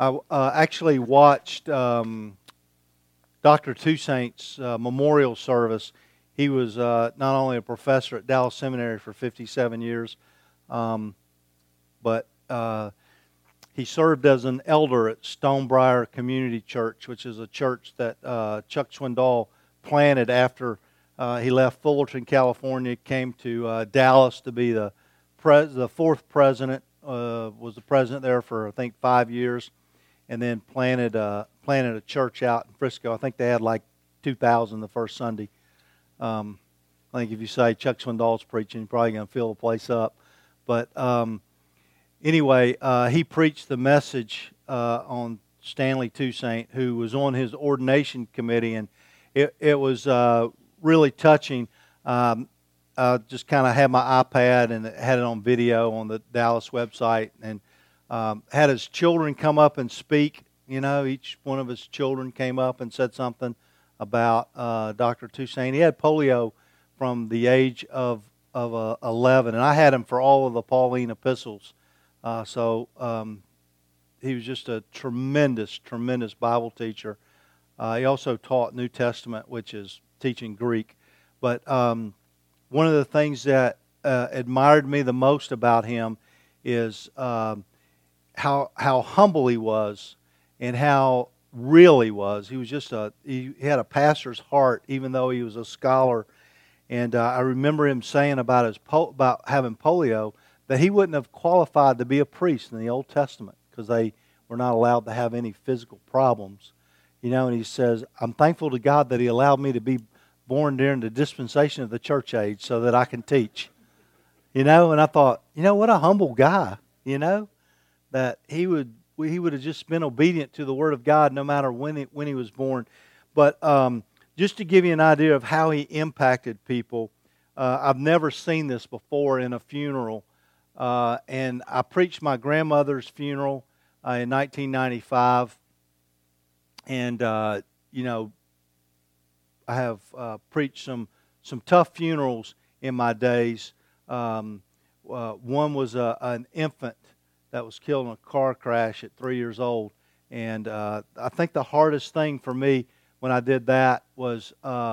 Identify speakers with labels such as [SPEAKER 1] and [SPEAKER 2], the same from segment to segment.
[SPEAKER 1] I actually watched Dr. Toussaint's memorial service. He was not only a professor at Dallas Seminary for 57 years, but he served as an elder at Stonebriar Community Church, which is a church that Chuck Swindoll planted after he left Fullerton, California, came to Dallas to be the fourth president, was the president there for, I think, 5 years, and then planted a church out in Frisco. I think they had like 2,000 the first Sunday. I think if you say Chuck Swindoll's preaching, you're probably going to fill the place up. But anyway, he preached the message on Stanley Toussaint, who was on his ordination committee, and it was really touching. I just kind of had my iPad and had it on video on the Dallas website, and had his children come up and speak. You know, each one of his children came up and said something about Dr. Toussaint. He had polio from the age of 11, and I had him for all of the Pauline epistles. So he was just a tremendous Bible teacher. He also taught New Testament, which is teaching Greek. But one of the things that admired me the most about him is how humble he was and how real he was. He was just he had a pastor's heart, even though he was a scholar. And I remember him saying about about having polio that he wouldn't have qualified to be a priest in the Old Testament because they were not allowed to have any physical problems. You know, and he says, I'm thankful to God that He allowed me to be born during the dispensation of the church age so that I can teach. You know, and I thought, you know, what a humble guy, you know, that he would have just been obedient to the Word of God no matter when he was born. But just to give you an idea of how he impacted people, I've never seen this before in a funeral. And I preached my grandmother's funeral in 1995. And, you know, I have preached some tough funerals in my days. One was an infant that was killed in a car crash at 3 years old. And I think the hardest thing for me when I did that was,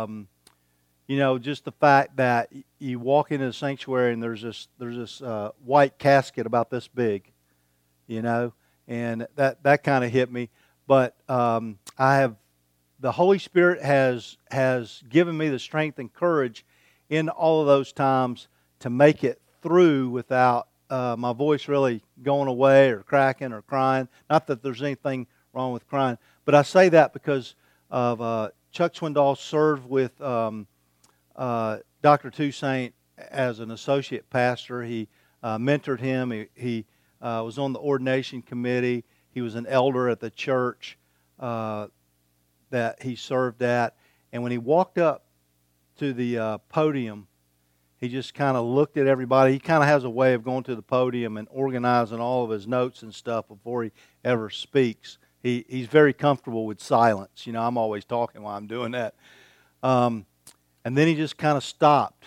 [SPEAKER 1] you know, just the fact that you walk into the sanctuary and there's this white casket about this big, you know, and that kind of hit me. But the Holy Spirit has given me the strength and courage in all of those times to make it through without my voice really going away or cracking or crying. Not that there's anything wrong with crying, but I say that because of Chuck Swindoll served with Dr. Toussaint as an associate pastor. He mentored him. He was on the ordination committee. He was an elder at the church that he served at. And when he walked up to the podium, he just kind of looked at everybody. He kind of has a way of going to the podium and organizing all of his notes and stuff before he ever speaks. He's very comfortable with silence. You know, I'm always talking while I'm doing that. And then he just kind of stopped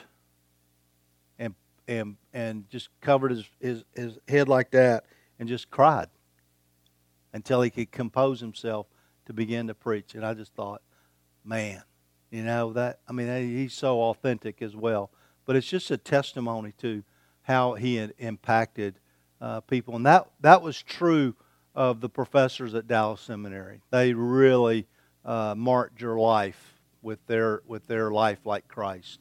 [SPEAKER 1] and just covered his head like that and just cried until he could compose himself to begin to preach. And I just thought, man, you know, he's so authentic as well. But it's just a testimony to how he had impacted people. And that was true of the professors at Dallas Seminary. They really marked your life with their life like Christ.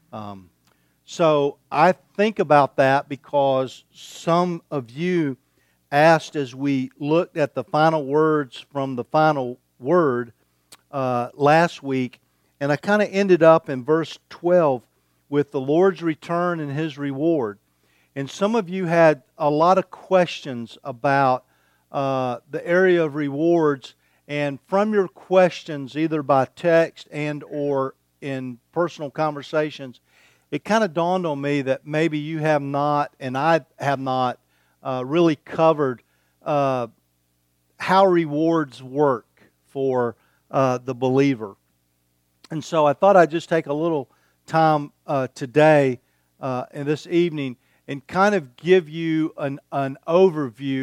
[SPEAKER 1] So I think about that because some of you asked as we looked at the final words from the final word last week, and I kind of ended up in verse 12 with the Lord's return and His reward. And some of you had a lot of questions about the area of rewards, and from your questions, either by text and or in personal conversations, it kind of dawned on me that maybe you have not, and I have not, really covered how rewards work for the believer. And so I thought I'd just take a little time today and this evening and kind of give you an overview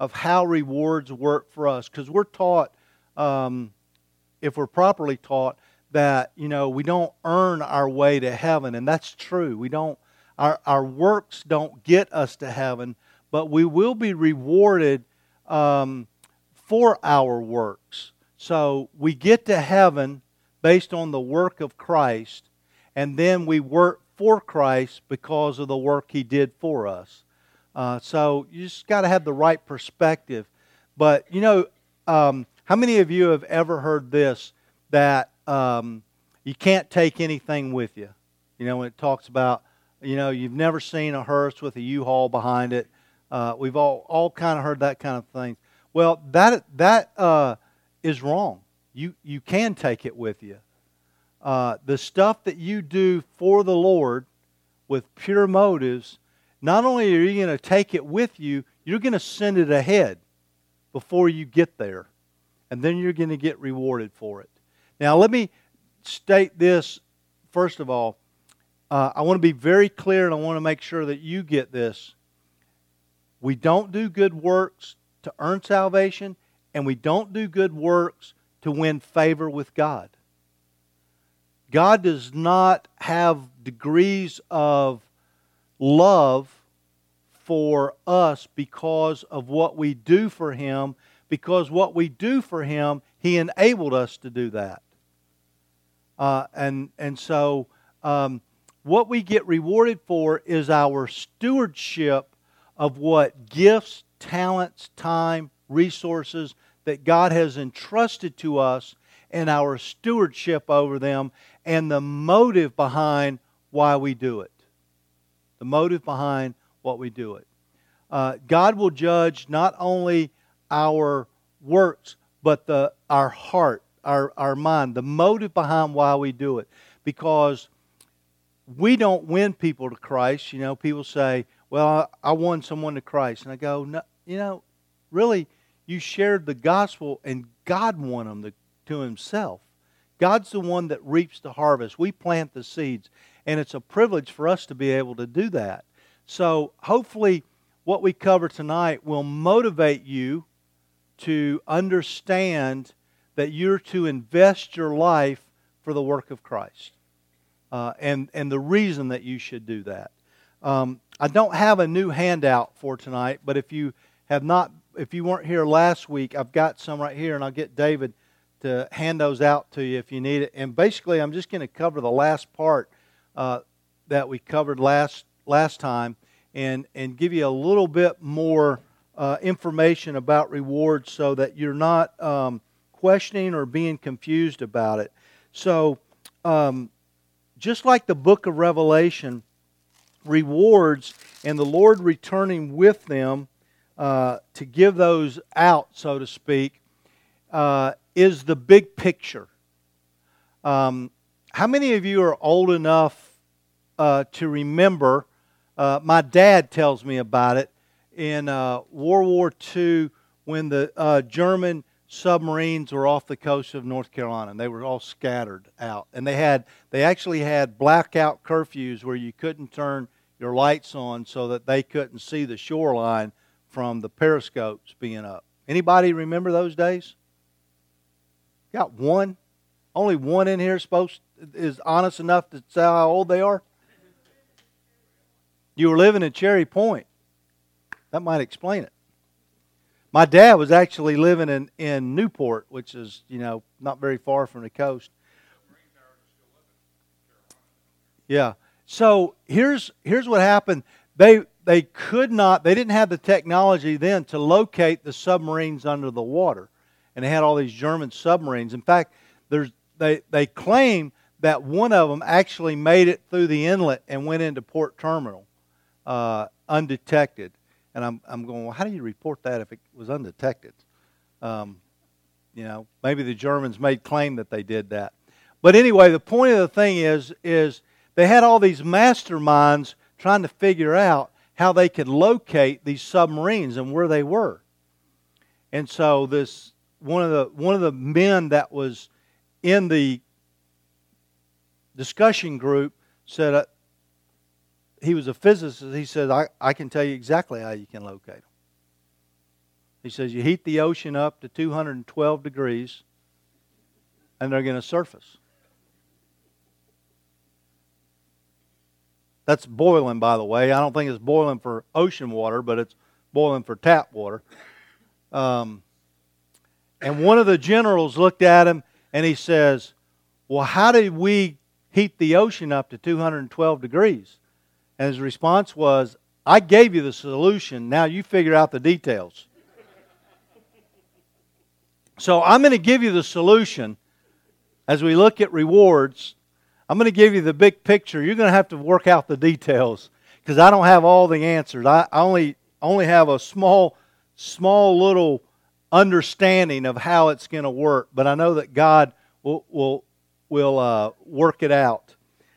[SPEAKER 1] of how rewards work for us, because we're taught, if we're properly taught, that we don't earn our way to heaven, and that's true. We don't. Our works don't get us to heaven, but we will be rewarded for our works. So we get to heaven based on the work of Christ, and then we work for Christ because of the work He did for us. So you just got to have the right perspective. But how many of you have ever heard this, that you can't take anything with you? When it talks about, you've never seen a hearse with a U-Haul behind it. We've all kind of heard that kind of thing. Well, that is wrong. You can take it with you. The stuff that you do for the Lord with pure motives, not only are you going to take it with you, you're going to send it ahead before you get there. And then you're going to get rewarded for it. Now, let me state this first of all. I want to be very clear, and I want to make sure that you get this. We don't do good works to earn salvation, and we don't do good works to win favor with God. God does not have degrees of love for us because of what we do for Him, because what we do for Him, He enabled us to do that. So what we get rewarded for is our stewardship of what gifts, talents, time, resources that God has entrusted to us, and our stewardship over them, and the motive behind why we do it. The motive behind what we do it. God will judge not only our works, but our heart, our mind, the motive behind why we do it. Because we don't win people to Christ. People say, well, I won someone to Christ. And I go, no, really, you shared the gospel and God won them to Himself. God's the one that reaps the harvest. We plant the seeds. And it's a privilege for us to be able to do that. So hopefully what we cover tonight will motivate you to understand that you're to invest your life for the work of Christ. And the reason that you should do that. I don't have a new handout for tonight, but if you weren't here last week, I've got some right here, and I'll get David to hand those out to you if you need it. And basically, I'm just going to cover the last part that we covered last time, and give you a little bit more information about rewards, so that you're not questioning or being confused about it. So, just like the book of Revelation, rewards and the Lord returning with them to give those out, so to speak, is the big picture. How many of you are old enough to remember? My dad tells me about it in World War II, when the German submarines were off the coast of North Carolina, and they were all scattered out. And they actually had blackout curfews where you couldn't turn your lights on so that they couldn't see the shoreline from the periscopes being up. Anybody remember those days? Got one? Only one in here is honest enough to say how old they are? You were living in Cherry Point. That might explain it. My dad was actually living in Newport, which is, not very far from the coast. Yeah. So here's what happened. They didn't have the technology then to locate the submarines under the water. And they had all these German submarines. In fact, they claim that one of them actually made it through the inlet and went into port terminal undetected. And I'm going, well, how do you report that if it was undetected? Maybe the Germans made claim that they did that. But anyway, the point of the thing is they had all these masterminds trying to figure out how they could locate these submarines and where they were. And so this one of the men that was in the discussion group said, he was a physicist. He said, I can tell you exactly how you can locate them. He says you heat the ocean up to 212 degrees and they're going to surface. That's boiling, by the way. I don't think it's boiling for ocean water, but it's boiling for tap water. And one of the generals looked at him and he says, well, how did we heat the ocean up to 212 degrees? And his response was, I gave you the solution. Now you figure out the details. So I'm going to give you the solution as we look at rewards. I'm going to give you the big picture. You're going to have to work out the details because I don't have all the answers. I only have a small little understanding of how it's going to work. But I know that God will work it out.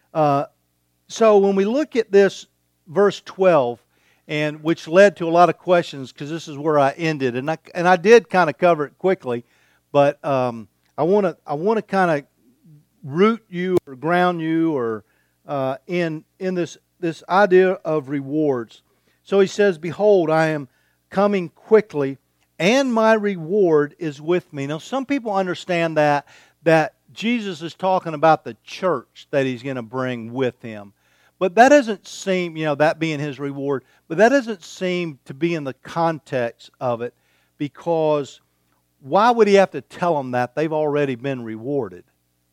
[SPEAKER 1] So when we look at this verse 12, and which led to a lot of questions because this is where I ended, and I did kind of cover it quickly, but I want to kind of root you or ground you or in this idea of rewards. So he says, "Behold, I am coming quickly, and my reward is with me." Now, some people understand that Jesus is talking about the church that He's going to bring with Him. But that doesn't seem, that being His reward, but that doesn't seem to be in the context of it, because why would He have to tell them that? They've already been rewarded.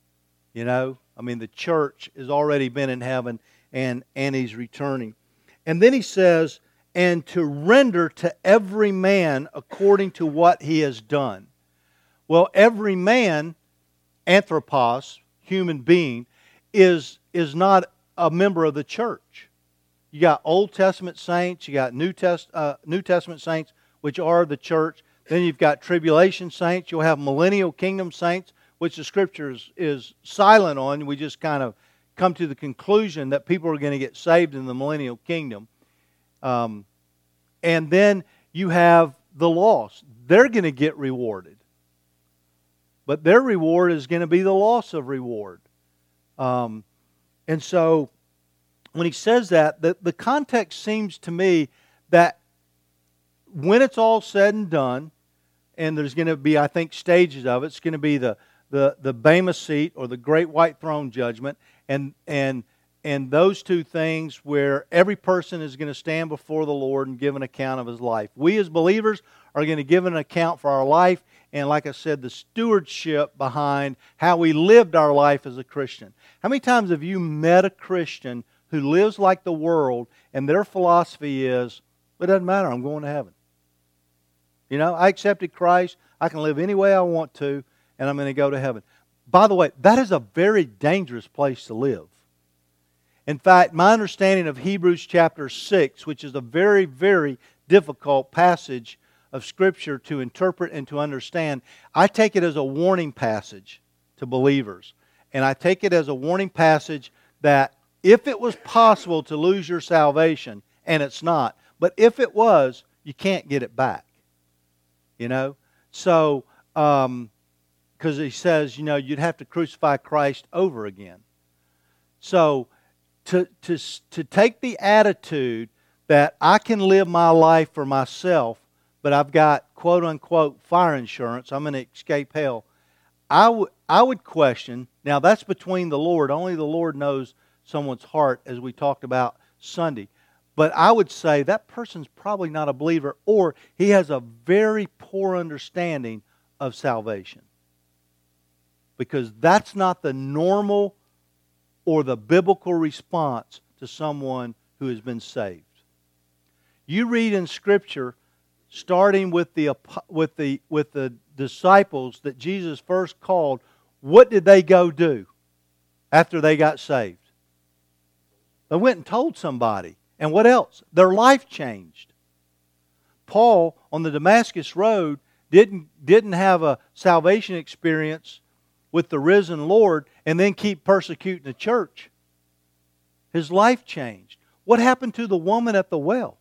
[SPEAKER 1] The church has already been in heaven and He's returning. And then He says, and to render to every man according to what he has done. Well, every man, anthropos, human being, is not a member of the church. You got Old Testament saints, you got New Testament saints, which are the church. Then you've got tribulation saints. You'll have millennial kingdom saints, which the Scripture is silent on. We just kind of come to the conclusion that people are going to get saved in the millennial kingdom. And then you have the lost. They're going to get rewarded. But their reward is going to be the loss of reward. And so when he says that, the context seems to me that when it's all said and done, and there's going to be, I think, stages of it. It's going to be the Bema seat or the great white throne judgment, and those two things where every person is going to stand before the Lord and give an account of his life. We as believers are going to give an account for our life, and like I said, the stewardship behind how we lived our life as a Christian. How many times have you met a Christian who lives like the world, and their philosophy is, it doesn't matter, I'm going to heaven. I accepted Christ, I can live any way I want to, and I'm going to go to heaven. By the way, that is a very dangerous place to live. In fact, my understanding of Hebrews chapter 6, which is a very, very difficult passage of Scripture to interpret and to understand, I take it as a warning passage to believers. And I take it as a warning passage that if it was possible to lose your salvation, and it's not, but if it was, you can't get it back. So, because he says, you'd have to crucify Christ over again. So, to take the attitude that I can live my life for myself, but I've got quote-unquote fire insurance, I'm going to escape hell, I would question, now that's between the Lord, only the Lord knows someone's heart, as we talked about Sunday. But I would say that person's probably not a believer, or he has a very poor understanding of salvation. Because that's not the normal or the biblical response to someone who has been saved. You read in Scripture, starting with the disciples that Jesus first called, what did they go do after they got saved? They went and told somebody. And what else? Their life changed. Paul, on the Damascus Road, didn't have a salvation experience with the risen Lord and then keep persecuting the church. His life changed. What happened to the woman at the well?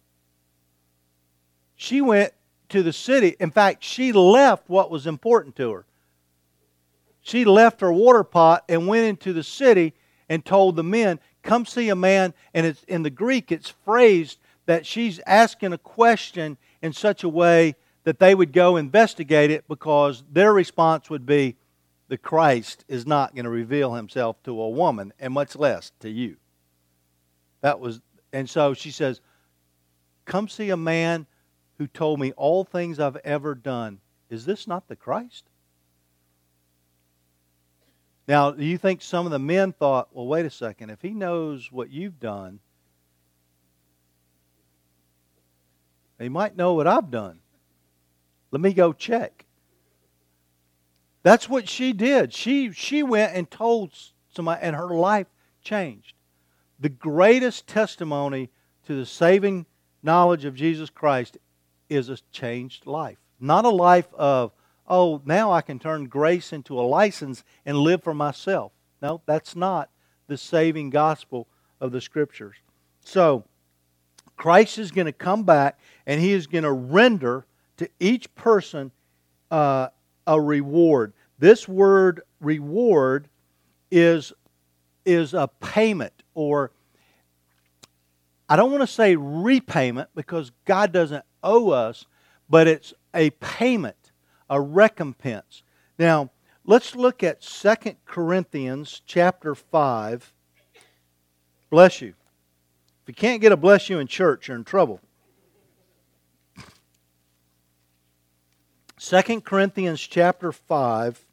[SPEAKER 1] She went to the city. In fact, she left what was important to her. She left her water pot and went into the city and told the men, come see a man. And it's in the Greek, it's phrased that she's asking a question in such a way that they would go investigate it, because their response would be, the Christ is not going to reveal himself to a woman, and much less to you. And so she says, come see a man who told me all things I've ever done. Is this not the Christ? Now, do you think some of the men thought, well, wait a second, if he knows what you've done, he might know what I've done. Let me go check. That's what she did. She went and told somebody, and her life changed. The greatest testimony to the saving knowledge of Jesus Christ is a changed life. Not a life of, oh, now I can turn grace into a license and live for myself. No, that's not the saving gospel of the Scriptures. So, Christ is going to come back, and He is going to render to each person a reward. This word reward is a payment, or I don't want to say repayment, because God doesn't owe us, but it's a payment, a recompense. Now, let's look at 2 Corinthians chapter 5. Bless you. If you can't get a bless you in church, you're in trouble. 2 Corinthians chapter 5.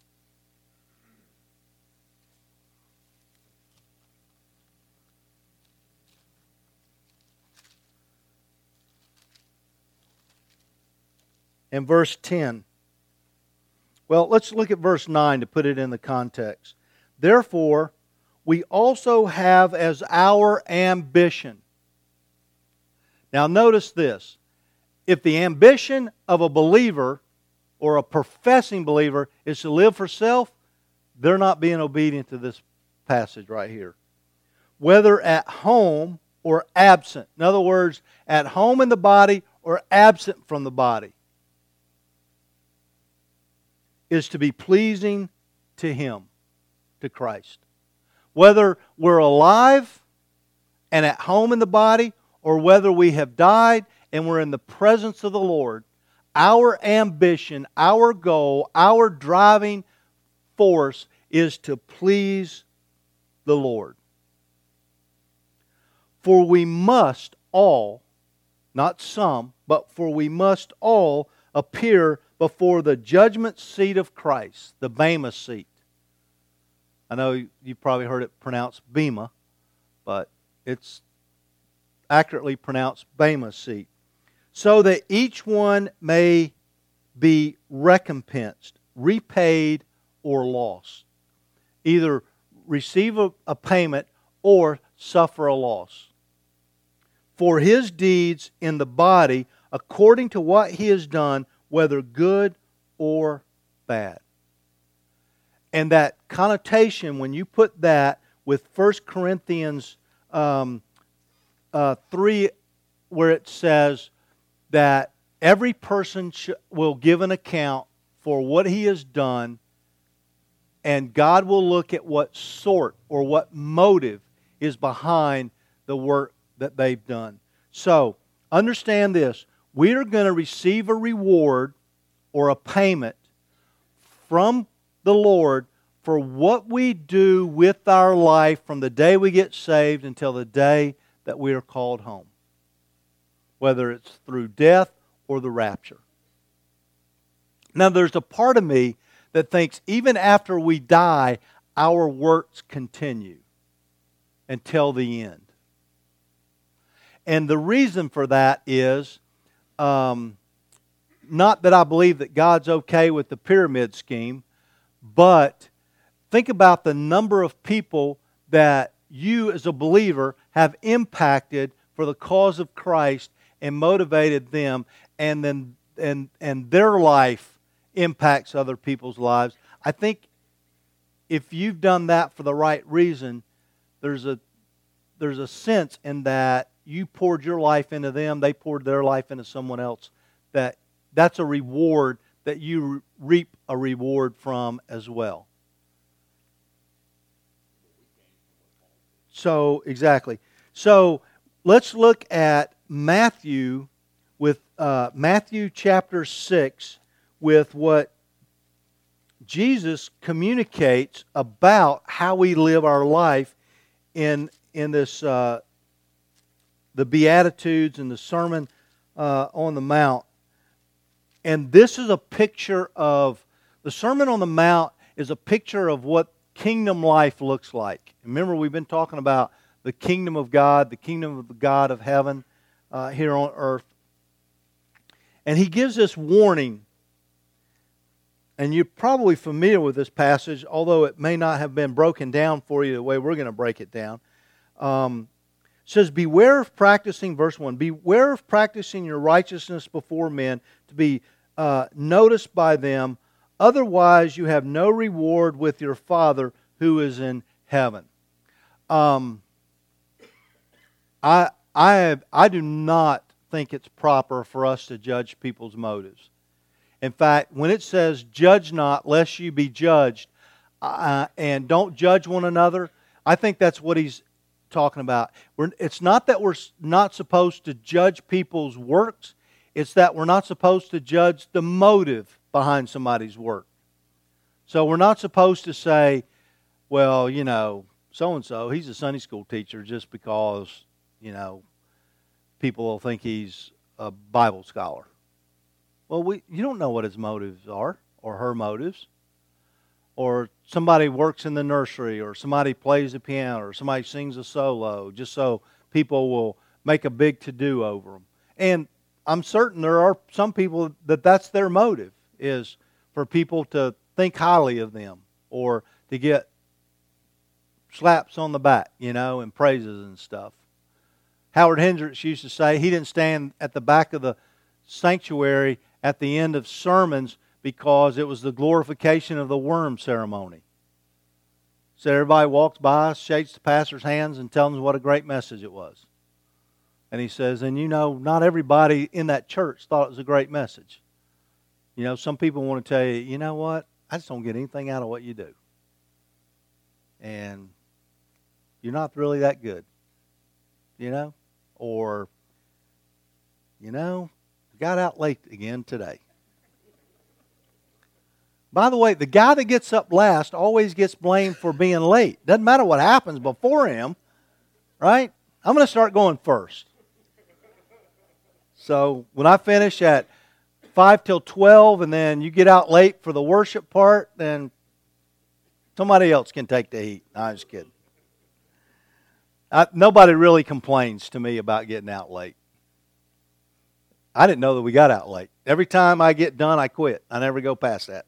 [SPEAKER 1] And verse 10. Well, let's look at verse 9 to put it in the context. Therefore, we also have as our ambition. Now notice this. If the ambition of a believer or a professing believer is to live for self, they're not being obedient to this passage right here. Whether at home or absent. In other words, at home in the body or absent from the body, is to be pleasing to Him, to Christ. Whether we're alive and at home in the body, or whether we have died and we're in the presence of the Lord, our ambition, our goal, our driving force is to please the Lord. For we must all, not some, but for we must all appear before the judgment seat of Christ, the Bema seat. I know you've probably heard it pronounced Bema, but it's accurately pronounced Bema seat. So that each one may be recompensed, repaid, or lost. Either receive a payment or suffer a loss. For his deeds in the body, according to what he has done, whether good or bad. And that connotation, when you put that with 1 Corinthians 3, where it says that every person will give an account for what he has done, and God will look at what sort or what motive is behind the work that they've done. So, understand this. We are going to receive a reward or a payment from the Lord for what we do with our life from the day we get saved until the day that we are called home. Whether it's through death or the rapture. Now there's a part of me that thinks even after we die, our works continue until the end. And the reason for that is not that I believe that God's okay with the pyramid scheme, but think about the number of people that you as a believer have impacted for the cause of Christ and motivated them, and then and their life impacts other people's lives. I think if you've done that for the right reason, there's a sense in that you poured your life into them, they poured their life into someone else, that's a reward that you reap a reward from as well. So, exactly. So, let's look at Matthew with Matthew chapter 6 with what Jesus communicates about how we live our life in this the Beatitudes and the Sermon on the Mount. And this is a picture of, the Sermon on the Mount is a picture of what kingdom life looks like. Remember, we've been talking about the kingdom of God, the kingdom of the God of heaven here on earth. And he gives this warning, and you're probably familiar with this passage, although it may not have been broken down for you the way we're going to break it down. It says, beware of practicing, verse 1, beware of practicing your righteousness before men to be noticed by them, otherwise you have no reward with your Father who is in heaven. I do not think it's proper for us to judge people's motives. In fact, when it says, judge not lest you be judged, and don't judge one another, I think that's what he's talking about. It's not that we're not supposed to judge people's works, it's that we're not supposed to judge the motive behind somebody's work. So we're not supposed to say, well, you know, so-and-so, he's a Sunday school teacher just because, you know, people will think he's a Bible scholar. Well, you don't know what his motives are, or her motives. Or somebody works in the nursery, or somebody plays the piano, or somebody sings a solo, just so people will make a big to-do over them. And I'm certain there are some people that's their motive, is for people to think highly of them, or to get slaps on the back, you know, and praises and stuff. Howard Hendricks used to say he didn't stand at the back of the sanctuary at the end of sermons because it was the glorification of the worm ceremony. So everybody walks by, shakes the pastor's hands, and tells them what a great message it was. And he says, and you know, not everybody in that church thought it was a great message. You know, some people want to tell you, you know what, I just don't get anything out of what you do. And you're not really that good. You know? Or, you know, got out late again today. By the way, the guy that gets up last always gets blamed for being late. Doesn't matter what happens before him, right? I'm going to start going first. So when I finish at 5 till 12 and then you get out late for the worship part, then somebody else can take the heat. No, I'm just kidding. Nobody really complains to me about getting out late. I didn't know that we got out late. Every time I get done, I quit. I never go past that.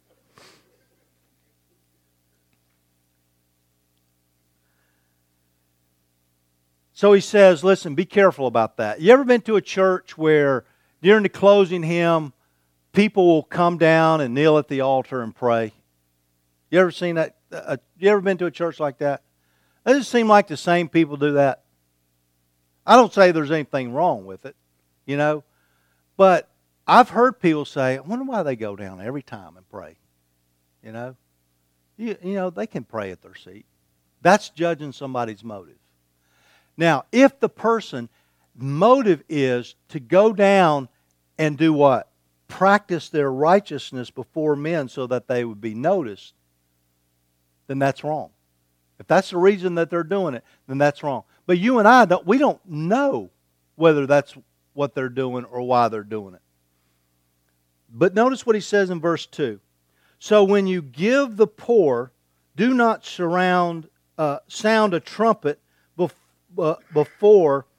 [SPEAKER 1] So he says, listen, be careful about that. You ever been to a church where during the closing hymn, people will come down and kneel at the altar and pray? You ever seen that? You ever been to a church like that? Does it seem like the same people do that? I don't say there's anything wrong with it, you know. But I've heard people say, I wonder why they go down every time and pray. You know? You know, they can pray at their seat. That's judging somebody's motive. Now, if the person's motive is to go down and do what? Practice their righteousness before men so that they would be noticed, then that's wrong. If that's the reason that they're doing it, then that's wrong. But you and I, we don't know whether that's what they're doing or why they're doing it. But notice what he says in verse 2. So when you give the poor, do not sound a trumpet before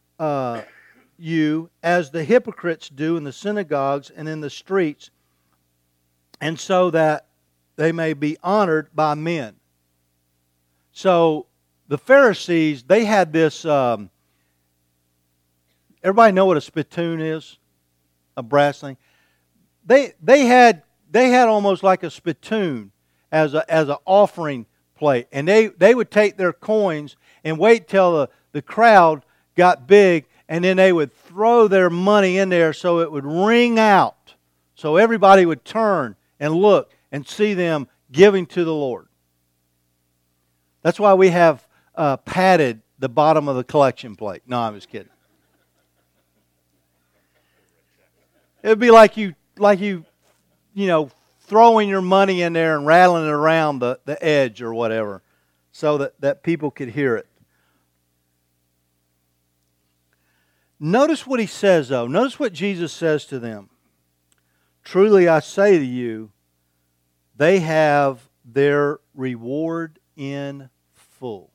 [SPEAKER 1] you, as the hypocrites do in the synagogues and in the streets, and so that they may be honored by men. So the Pharisees, they had this, everybody know what a spittoon is? A brass thing? They had almost like a spittoon as an offering plate. And they would take their coins and wait till the crowd got big, and then they would throw their money in there so it would ring out. So everybody would turn and look and see them giving to the Lord. That's why we have padded the bottom of the collection plate. No, I'm just kidding. It would be like throwing your money in there and rattling it around the edge or whatever, so that people could hear it. Notice what he says, though. Notice what Jesus says to them. Truly I say to you, they have their reward in full.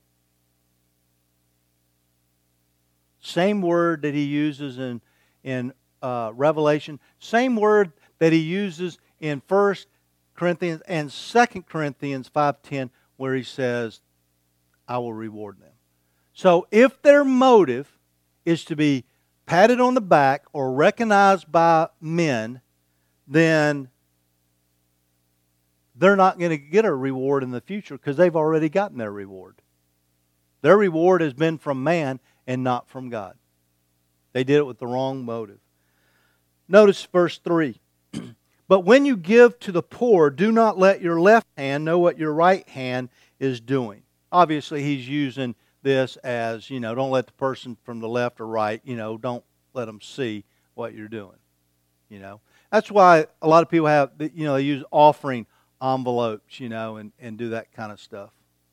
[SPEAKER 1] Same word that he uses in Revelation. Same word that he uses in 1 Corinthians and 2 Corinthians 5:10, where he says, I will reward them. So if their motive is to be patted on the back or recognized by men, then they're not going to get a reward in the future because they've already gotten their reward. Their reward has been from man and not from God. They did it with the wrong motive. Notice verse 3. But when you give to the poor, do not let your left hand know what your right hand is doing. Obviously, he's using this as, don't let the person from the left or right, don't let them see what you're doing. That's why a lot of people have, they use offering envelopes, and do that kind of stuff.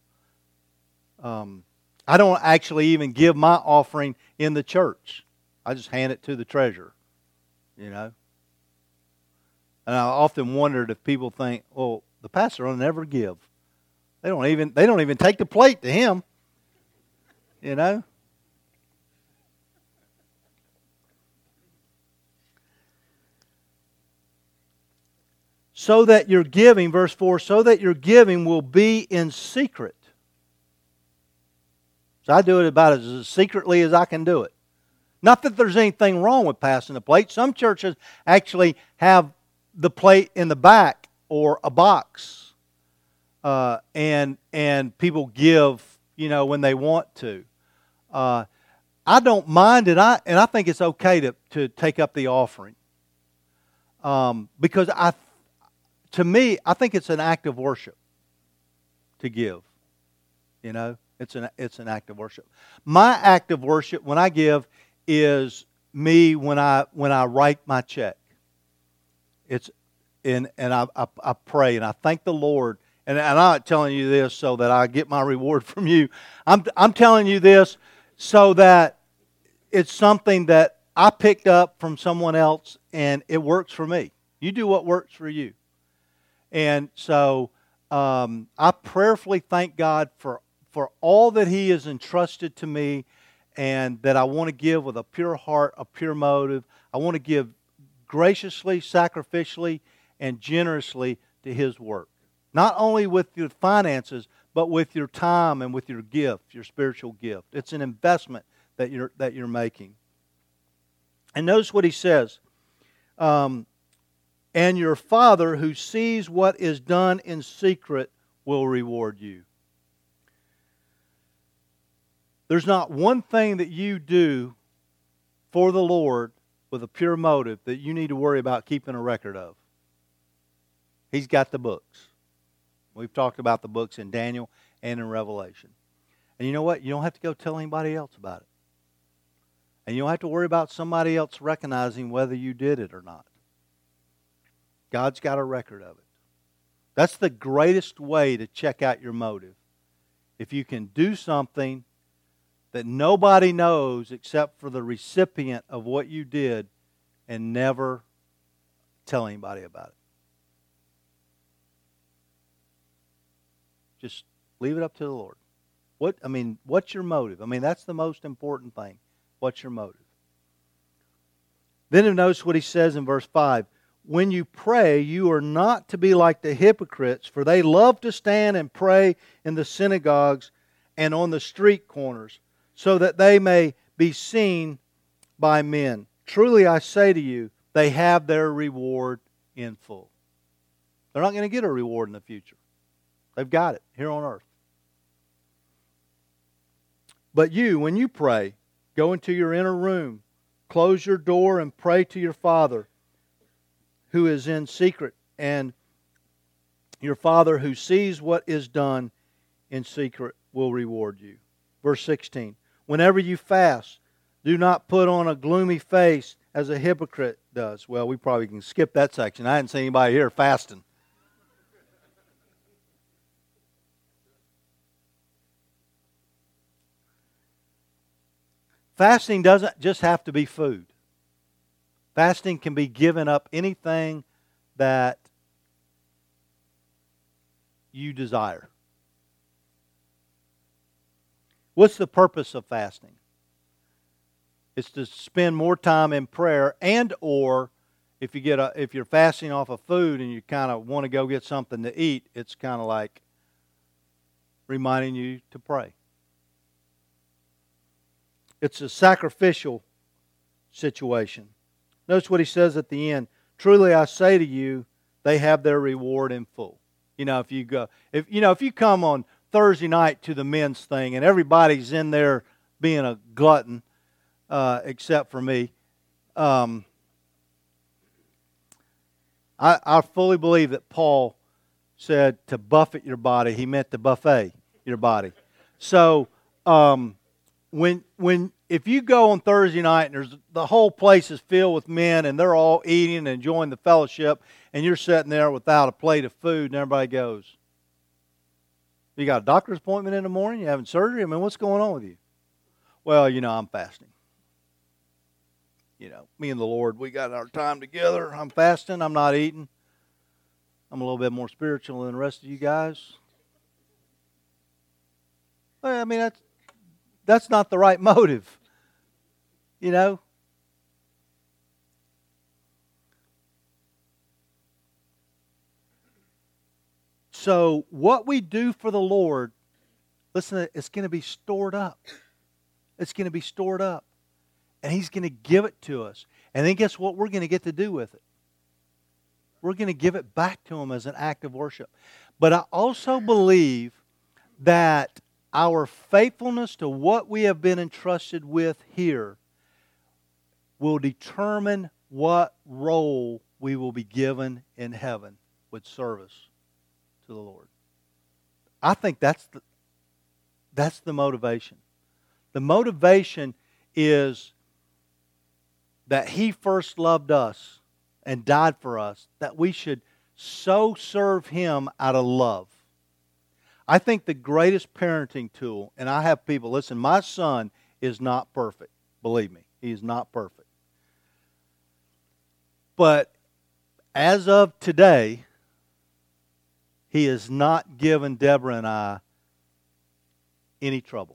[SPEAKER 1] I don't actually even give my offering in the church. I just hand it to the treasurer, And I often wondered if people think, well, the pastor will never give. They don't even take the plate to him. So that your giving, verse 4, so that your giving will be in secret. So I do it about as secretly as I can do it. Not that there's anything wrong with passing the plate. Some churches actually have the plate in the back or a box. And people give, when they want to. I don't mind it, and I think it's okay to take up the offering. Because to me, I think it's an act of worship to give. It's an act of worship. My act of worship when I give is me when I write my check. And I pray and I thank the Lord. And I'm not telling you this so that I get my reward from you. I'm telling you this so that it's something that I picked up from someone else and it works for me. You do what works for you. And so I prayerfully thank God for all that He has entrusted to me, and that I want to give with a pure heart, a pure motive. I want to give graciously, sacrificially, and generously to His work. Not only with your finances, but with your time and with your gift, your spiritual gift. It's an investment that you're making. And notice what He says. And your Father who sees what is done in secret will reward you. There's not one thing that you do for the Lord with a pure motive that you need to worry about keeping a record of. He's got the books. We've talked about the books in Daniel and in Revelation. And you know what? You don't have to go tell anybody else about it. And you don't have to worry about somebody else recognizing whether you did it or not. God's got a record of it. That's the greatest way to check out your motive. If you can do something that nobody knows except for the recipient of what you did and never tell anybody about it. Just leave it up to the Lord. What's your motive? That's the most important thing. What's your motive? Then notice what he says in verse 5. When you pray, you are not to be like the hypocrites, for they love to stand and pray in the synagogues and on the street corners, so that they may be seen by men. Truly I say to you, they have their reward in full. They're not going to get a reward in the future. They've got it here on earth. But you, when you pray, go into your inner room, close your door, and pray to your Father who is in secret, and your Father who sees what is done in secret will reward you. Verse 16. Whenever you fast, do not put on a gloomy face as a hypocrite does. Well, we probably can skip that section. I hadn't seen anybody here fasting. Fasting doesn't just have to be food. Fasting can be giving up anything that you desire. What's the purpose of fasting? It's to spend more time in prayer, and or if you're fasting off of food and you kind of want to go get something to eat, it's kind of like reminding you to pray. It's a sacrificial situation. Notice what he says at the end. Truly I say to you, they have their reward in full. If you come on Thursday night to the men's thing and everybody's in there being a glutton, except for me, I fully believe that Paul said to buffet your body. He meant to buffet your body. So if you go on Thursday night and the whole place is filled with men and they're all eating and enjoying the fellowship, and you're sitting there without a plate of food, and everybody goes, "You got a doctor's appointment in the morning? You having surgery? I mean, what's going on with you?" Well, I'm fasting. Me and the Lord, we got our time together. I'm fasting. I'm not eating. I'm a little bit more spiritual than the rest of you guys. Well, I mean, that's not the right motive. So what we do for the Lord, listen, it's going to be stored up. It's going to be stored up. And He's going to give it to us. And then guess what we're going to get to do with it? We're going to give it back to Him as an act of worship. But I also believe that our faithfulness to what we have been entrusted with here will determine what role we will be given in heaven with service to the Lord. I think that's the motivation. The motivation is that He first loved us and died for us, that we should so serve Him out of love. I think the greatest parenting tool, and I have people, listen, my son is not perfect. Believe me, he is not perfect. But as of today, he has not given Deborah and I any trouble.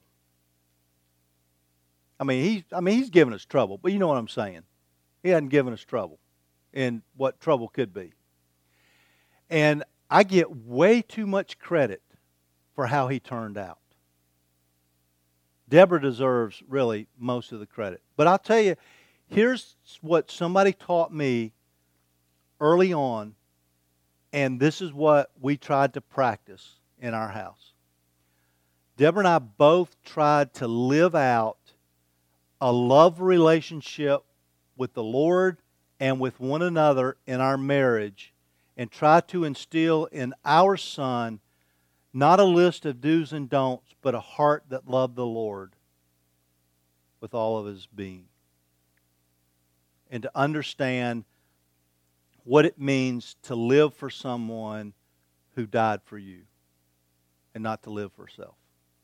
[SPEAKER 1] He's given us trouble, but you know what I'm saying. He hasn't given us trouble and what trouble could be. And I get way too much credit for how he turned out. Deborah deserves really most of the credit. But I'll tell you, here's what somebody taught me early on, and this is what we tried to practice in our house. Deborah and I both tried to live out a love relationship with the Lord and with one another in our marriage, and try to instill in our son not a list of do's and don'ts, but a heart that loved the Lord with all of his being. And to understand what it means to live for someone who died for you and not to live for self.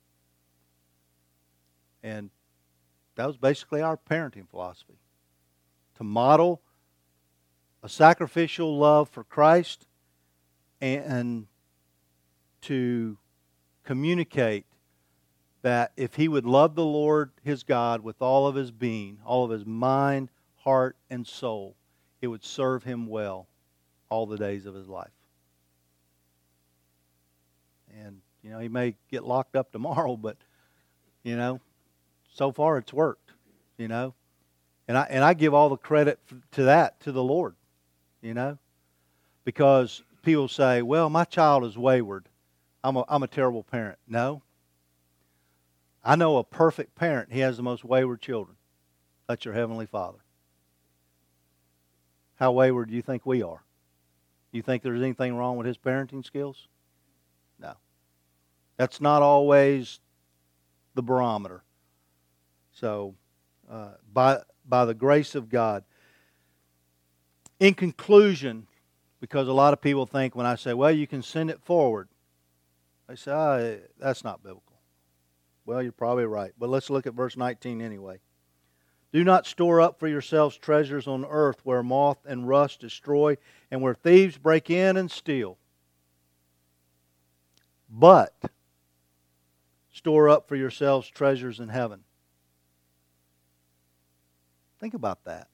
[SPEAKER 1] And that was basically our parenting philosophy. To model a sacrificial love for Christ and to communicate that if he would love the Lord his God with all of his being, all of his mind, heart, and soul, it would serve him well all the days of his life. And, he may get locked up tomorrow, but, so far it's worked, And I give all the credit to the Lord, Because people say, well, my child is wayward. I'm a terrible parent. No. I know a perfect parent. He has the most wayward children. That's your Heavenly Father. How wayward do you think we are? Do you think there's anything wrong with his parenting skills? No. That's not always the barometer. So, by the grace of God. In conclusion, because a lot of people think when I say, well, you can send it forward, they say, oh, that's not biblical. Well, you're probably right. But let's look at verse 19 anyway. Do not store up for yourselves treasures on earth where moth and rust destroy and where thieves break in and steal. But store up for yourselves treasures in heaven. Think about that.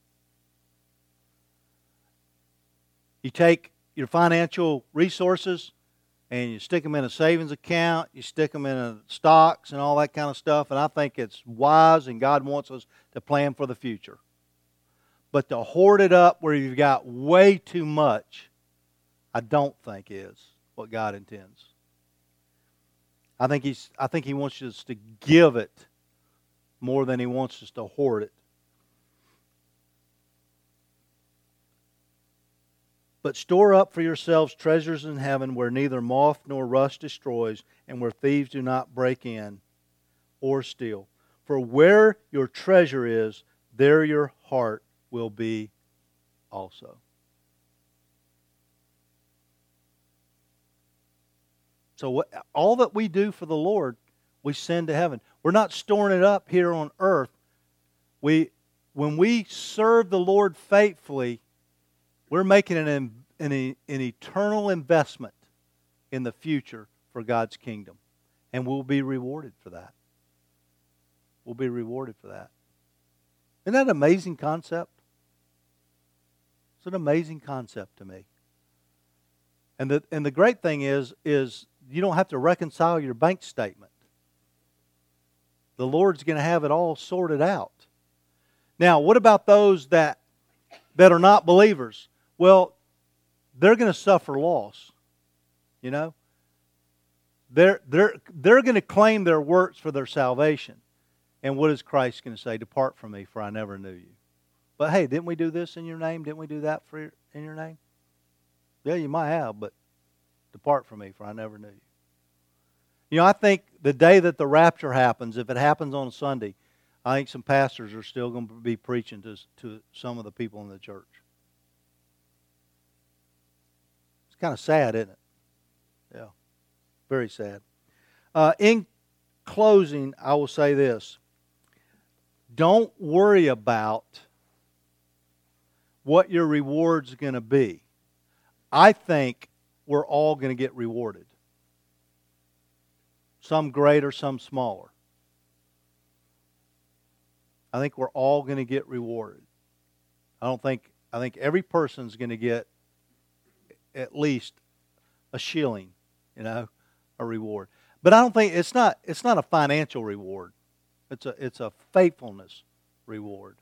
[SPEAKER 1] You take your financial resources and you stick them in a savings account, you stick them in stocks and all that kind of stuff, and I think it's wise and God wants us to plan for the future. But to hoard it up where you've got way too much, I don't think is what God intends. I think He wants us to give it more than He wants us to hoard it. But store up for yourselves treasures in heaven where neither moth nor rust destroys and where thieves do not break in or steal. For where your treasure is, there your heart will be also. So all that we do for the Lord, we send to heaven. We're not storing it up here on earth. When we serve the Lord faithfully, we're making an eternal investment in the future for God's kingdom. And we'll be rewarded for that. We'll be rewarded for that. Isn't that an amazing concept? It's an amazing concept to me. And the great thing is you don't have to reconcile your bank statement. The Lord's going to have it all sorted out. Now, what about those that are not believers? Well, they're going to suffer loss. You know? They're going to claim their works for their salvation. And what is Christ going to say? Depart from me, for I never knew you. But hey, didn't we do this in your name? Didn't we do that in your name? Yeah, you might have, but depart from me, for I never knew you. You know, I think the day that the rapture happens, if it happens on Sunday, I think some pastors are still going to be preaching to some of the people in the church. It's kind of sad, isn't it? Yeah, very sad. In closing, I will say this. Don't worry about what your reward's going to be. I think we're all going to get rewarded. Some greater, some smaller. I think we're all going to get rewarded. I think every person's going to get at least a shilling, a reward. But I don't think it's not a financial reward. It's a faithfulness reward.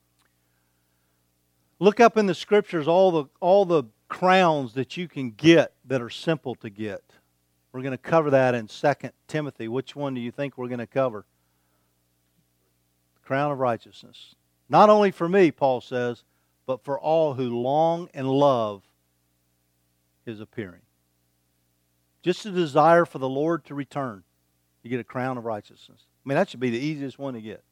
[SPEAKER 1] Look up in the scriptures all the crowns that you can get that are simple to get. We're going to cover that in 2 Timothy. Which one do you think we're going to cover? The crown of righteousness. Not only for me, Paul says, but for all who long and love His appearing. Just a desire for the Lord to return. You get a crown of righteousness. I mean, that should be the easiest one to get.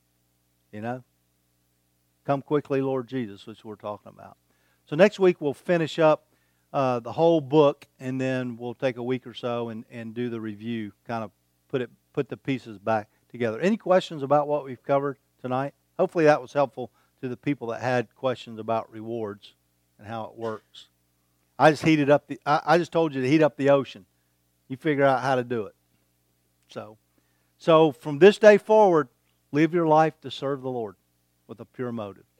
[SPEAKER 1] Come quickly, Lord Jesus, which we're talking about. So next week we'll finish up the whole book, and then we'll take a week or so and do the review, kind of put the pieces back together. Any questions about what we've covered tonight? Hopefully that was helpful to the people that had questions about rewards and how it works. I just told you to heat up the ocean. You figure out how to do it. So from this day forward, live your life to serve the Lord with a pure motive.